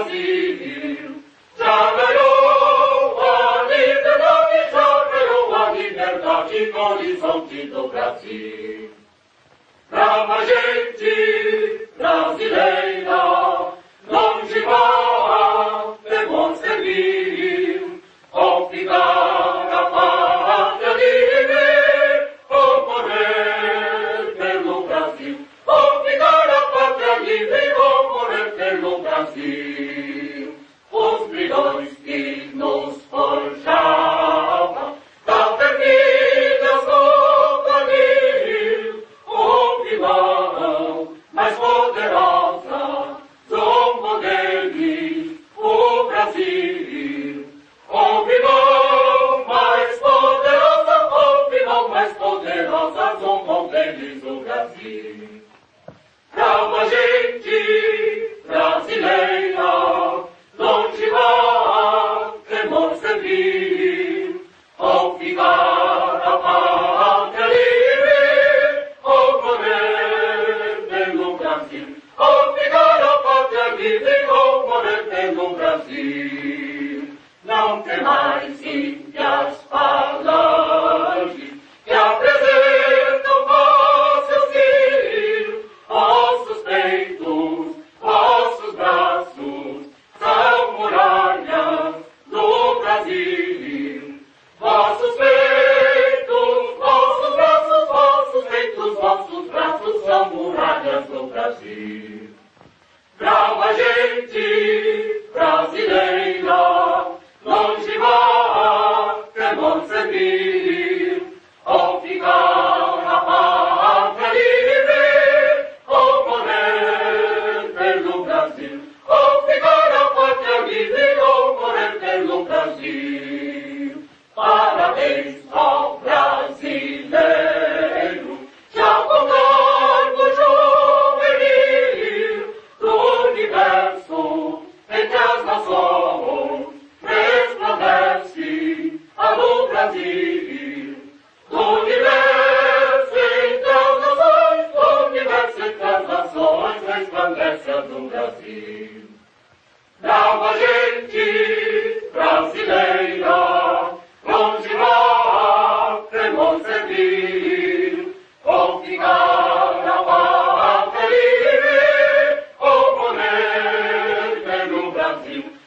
Brasil. Já ganhou a liberdade no horizonte do Brasil. Brava gente brasileira, longe vá, é bom servir, ou ficar a pátria livre, ou morrer pelo Brasil. Ou ficar a pátria livre, ou morrer pelo Brasil. Os brilhões que nos forjavam, da perfida soldadil, o vilão mais poderosa, zombo dele, o Brasil. O vilão mais poderosa, o vilão mais poderosa, zombo deles, o Brasil. Brava gente brasileira, longe vá, temor servir, ou ficar a pátria livre, ou morrer pelo Brasil. Ou ficar a pátria livre, ou morrer pelo Brasil. Não tem mais índias falanges que apresentam fácil auxílio, vossos peitos, vossos braços, são muralhas do Brasil. Vossos peitos, vossos braços, vossos peitos, vossos braços, são muralhas do Brasil. Brava gente brasileira, longe vá, temor servir, ou ficar a pátria livre, ou morrer pelo Brasil. Ou ficar a pátria livre, ou morrer pelo Brasil. Parabéns ao brasileiro, já com cargo juvenil, do universo entre as nações, resplandece a luz Brasil. Do universo entre as nações, do universo entre as nações, resplandece a do Brasil. Brava gente brasileira, longe vá, temor servir, ou ficar a pátria livre, ou morrer pelo Brasil.